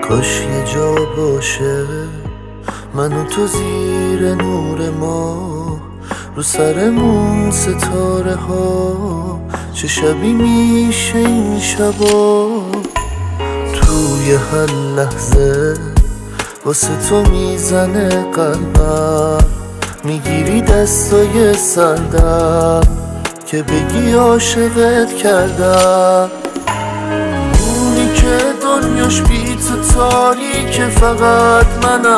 کاش یه جا باشه من و تو زیر نور ما، رو سرمون ستاره ها، چه شبی میشه این شبا. توی هر لحظه واسه تو میزنه قلبم، میگیری دستای سردم که بگی عاشقت کردم. اونی که دنیاش بی تو تاریکه، فقط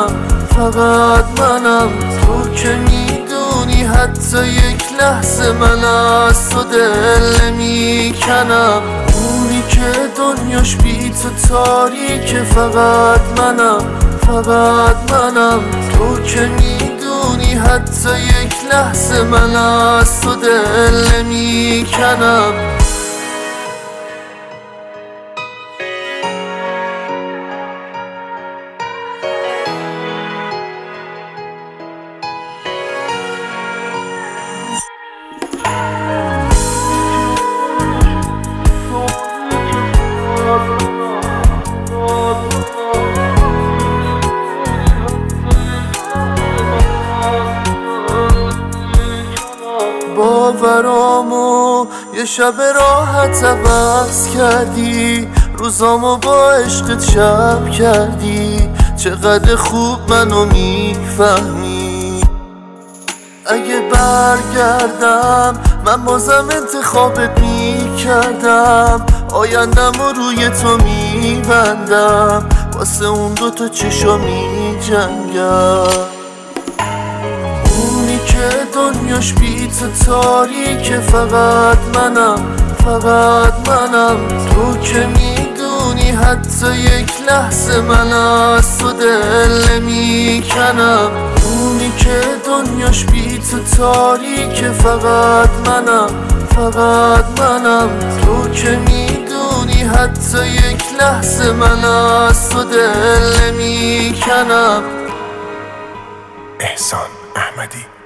منم تو که میدونی حتی یک لحظه من از تو دل نمیکنم. اونی که دنیاش بی تو تاریکه، فقط منم تو که میدونی حتی یک لحظه من از تو دل نمیکنم. باورامو یه شب راحت عوض کردی، روزامو با عشقت شب کردی، چقدر خوب منو میفهمی. اگه برگردم من بازم انتخابت میکردم، آیندم رو روی تو میبندم، واسه اون دوتا چشا میجنگم. اونی که دنیاش بی تو تاریکه، فقط منم تو که میدونی حتی یک لحظه من از تو دل نمیکنم. اونی که دنیاش بی تو تاریکه، فقط منم تو که میدونی حتی یک لحظه من از تو دل نمیکنم. احسان احمدی.